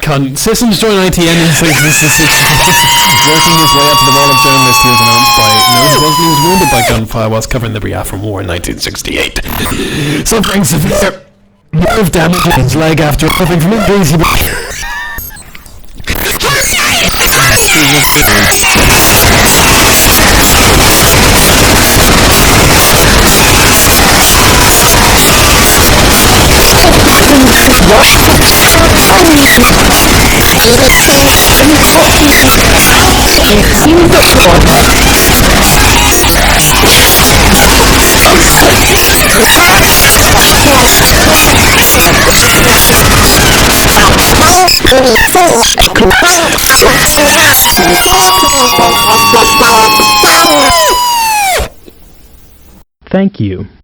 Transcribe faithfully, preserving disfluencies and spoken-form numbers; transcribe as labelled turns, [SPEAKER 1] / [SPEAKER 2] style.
[SPEAKER 1] Con- Systems join I T N and says this is working his way up to the role of journalist. He was announced by no, he was wounded by gunfire whilst covering the Biafran War in nineteen sixty-eight. Suffering severe nerve damage in his leg after recovering from injuries he Thank you.